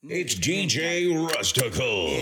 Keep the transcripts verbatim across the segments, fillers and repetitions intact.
It's D J Rustical.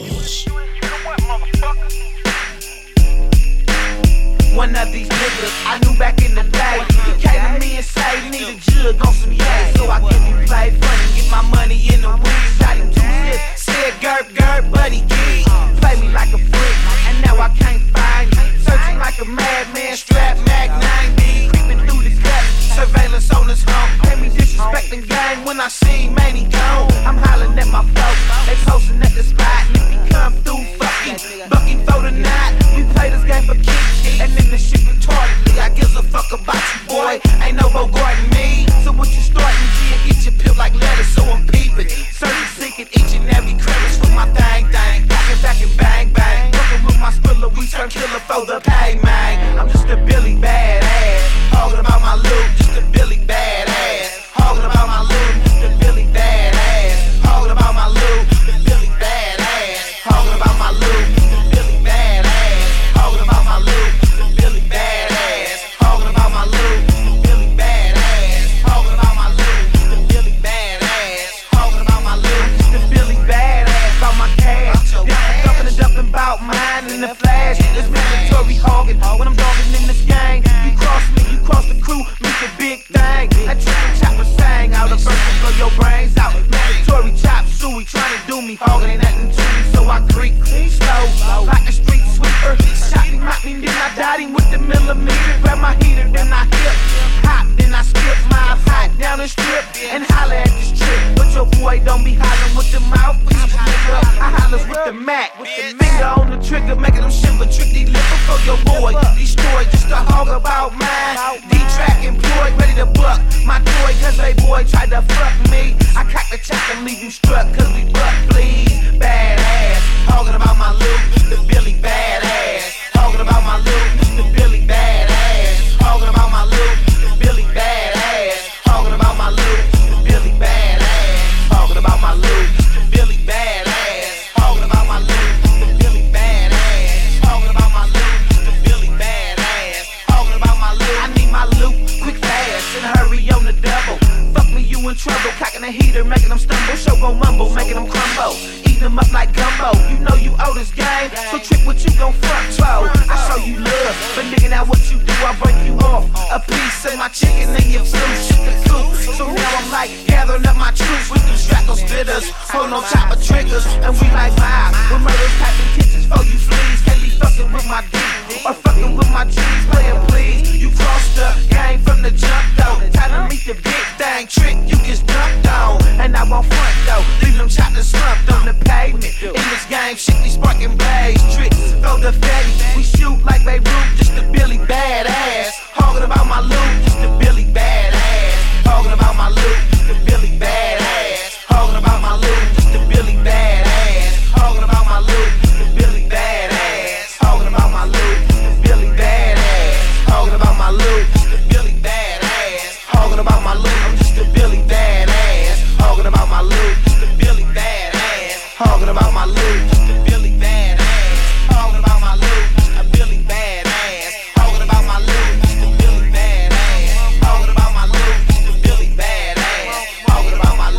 One of these niggas I knew back in the day. He came to me and said, need a jug on some yay. So I give you play funny, get my money in the weed. Shot him two zips, said gurp gurp, buddy gig. Play me like a freak, and now I can't find you. Searching like a madman, strap mag ninety. Creeping through the cut, surveillance on his home. Pay me disrespecting gang when I seen man he gone. I'm hollering at my folks, they posting at the spot. And if he come through, fucking bucking for the night. We play this game for kicks, and then the shit retardedly. I gives a fuck about you, boy. Ain't no Bogart in me. So what you starting, G, and get your pill like lettuce, so I'm peeping. Searching, seeking each and every crevice for my thing, thing. Backing, backing, bang, bang. Working with my skrilla, we turn killer for the pay, man. I'm just a Billy badass. Hogging about my loot, just a Billy badass. Hogging about my loot, just a Billy badass. Hogging about my loot, just a Billy badass. Hogging about my loot, just a Billy badass. Hogging about my loot, just a Billy badass. Hogging about my loot, just a Billy badass. Hogging about my loot, just a Billy badass. Hogging about my loot, just a Billy badass. About my cash, dumping and dumping about mine in the flash. This mandatory hogging when I'm dogging in this gang. You cross me, you cross the crew, meet the big thing. That triple chopper sang out a verse to blow your brains out. Mandatory chop suey, trying to do me hogging ain't nothing to me, so I creep slow like a street sweeper. Shot him, mocked him, then I died him with the millimeter. Grab my heater, then I hip hop, then I skip my hot down the strip and holler at this trip. But your boy don't be hollering with the mouthpiece, nigga. I hollers with the Mac, with the finger on the trigger, making them shiver. Trick these liver for your boy. Destroy just a hog about mine. D-track employed, ready to buck my toy, cause they boy tried to fuck me. I crack the chop and leave you struck, cause we butt please. Badass, hogging about my loot, the Billy badass. Hogging about my loot, the Billy badass. Hogging about my loot, the Billy badass. Hogging about my loot, the Billy badass. Hogging about my loot, the Billy badass. Hogging about my loot, the Billy badass. Hogging about my loot, the Billy badass. Hogging about my loot, I need my loot quick fast and hurry on the double. Fuck me, you in trouble. Cocking a heater, making them stumble. Show gon' mumble, making them crumble. Eating them up like gumbo. You know you owe this game, so trick what you gon' front for. I show you love, but nigga, now what you do, I break you off. A piece of my chicken and your flu, shit the coop. So now I'm like gathering up my troops with them strackle spitters. Hold on top of triggers, and we like vibe. With murders, packing kitchens for you fleas. Can't be fucking with my D, or fucking with my G's. Playing please, you crossed the game from the jump though. Time to meet the big thing, trick you get dumped on. And I won't front though, leave them chopped and slumped on the pavement. In this game, shit we sparking blaze. Tricks, throw the fatty, we shoot like Beirut, just a Billy badass. Hogging about my loot, just a Billy badass. Hogging about my loot, just a Billy badass. Hogging about my loot, just a Billy badass. Hogging about my loot, just a Billy badass. Hogging about my loot, just a Billy badass. Hogging about my loot, just a Billy badass. Hogging about my loot, I'm just a Billy badass. Hogging about my loot, just a Billy badass. Hogging about my loot, just a Billy badass. Hogging about my loot, just a Billy badass. Hogging about my loot, just a Billy badass. Hogging about my loot, just a Billy badass. Hogging about my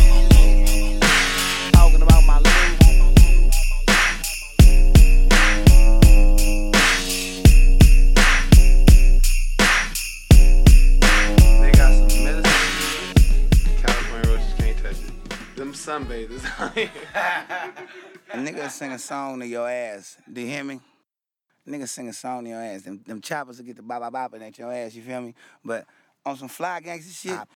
loot. Hogging about my loot. They got some medicine. California roaches can't touch it. Them sunbathers out here. A nigga sing a song to your ass. Do you hear me? Nigga sing a song to your ass. Them, them choppers will get the bop bop bopping at your ass, you feel me? But on some fly gangster shit,